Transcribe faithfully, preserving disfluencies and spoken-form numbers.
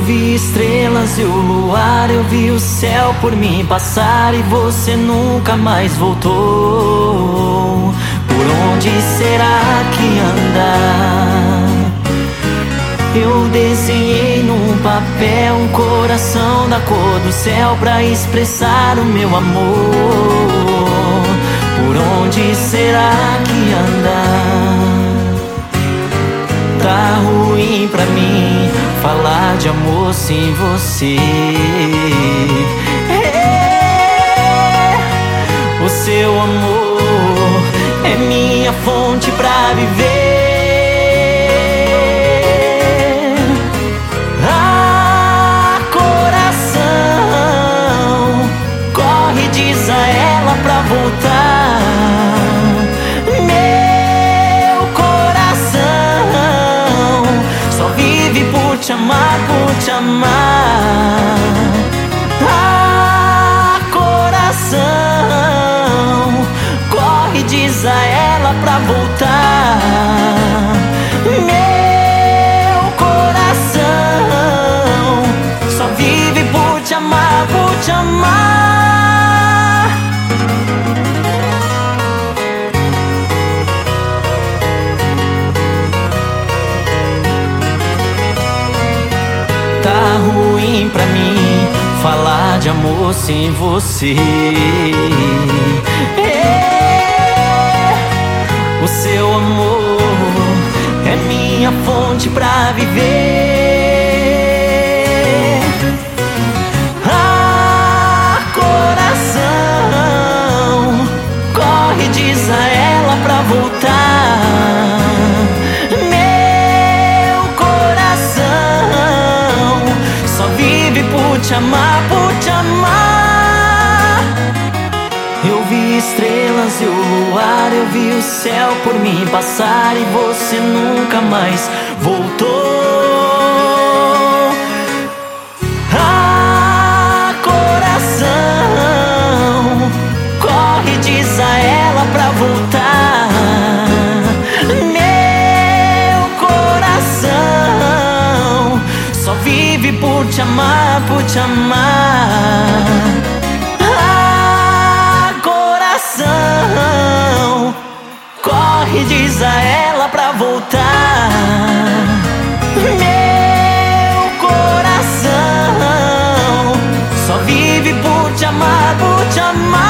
vi estrelas e o luar, eu vi o céu por mim passar e você nunca mais voltou. Por onde será que anda? Eu desenhei num papel um coração da cor do céu pra expressar o meu amor. Por onde será que anda? Tá ruim pra mim falar de amor sem você. É, o seu amor é minha fonte pra viver. Ah, coração, corre, diz a ela pra voltar. Te amar, por te amar. Ah, coração, corre, diz a ela pra voltar. Meu coração só vive por te amar, por te amar. Tá ruim pra mim falar de amor sem você. É, o seu amor é minha fonte pra viver. Ah, coração, corre, diz a ela pra voltar. Por te amar, por te amar. Eu vi estrelas e o luar, eu vi o céu por mim passar e você nunca mais voltou. Ah, coração, corre, diz a ela pra voltar. Meu coração só vive por te amar, por te amar. Ah, coração, corre, diz a ela pra voltar. Meu coração só vive por te amar, por te amar.